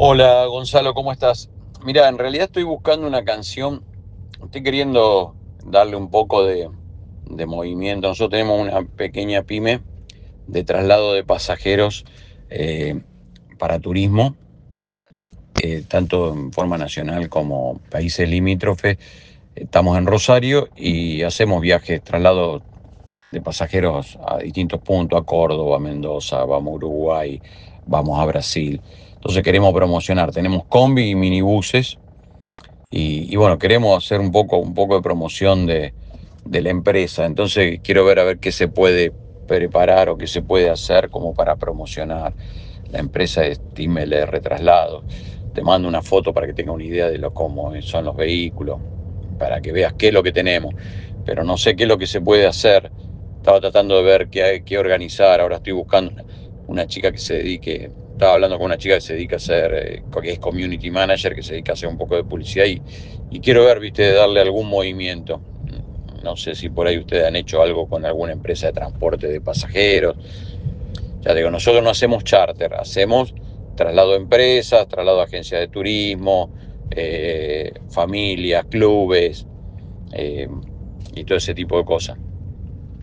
Hola Gonzalo, ¿cómo estás? Mira, en realidad estoy buscando una canción, estoy queriendo darle un poco de movimiento. Nosotros tenemos una pequeña pyme de traslado de pasajeros eh, para turismo, tanto en forma nacional como países limítrofes. Estamos en Rosario y hacemos viajes, traslados de pasajeros a distintos puntos, a Córdoba, a Mendoza, vamos a Uruguay, vamos a Brasil. Entonces queremos promocionar, tenemos combi y minibuses y bueno, queremos hacer un poco de promoción de la empresa. Entonces quiero ver a ver qué se puede preparar o qué se puede hacer como para promocionar. La empresa es Team LR Traslado. Te mando una foto para que tengas una idea de cómo son los vehículos, para que veas qué es lo que tenemos. Pero no sé qué es lo que se puede hacer. Estaba tratando de ver qué organizar. Ahora estoy buscando una chica que se dedique. Estaba hablando con una chica que se dedica a hacer, que es community manager, que se dedica a hacer un poco de publicidad y quiero ver, viste, darle algún movimiento. No sé si por ahí ustedes han hecho algo con alguna empresa de transporte de pasajeros. Ya digo, nosotros no hacemos charter, hacemos traslado de empresas, traslado de agencias de turismo, familias, clubes, eh, y todo ese tipo de cosas.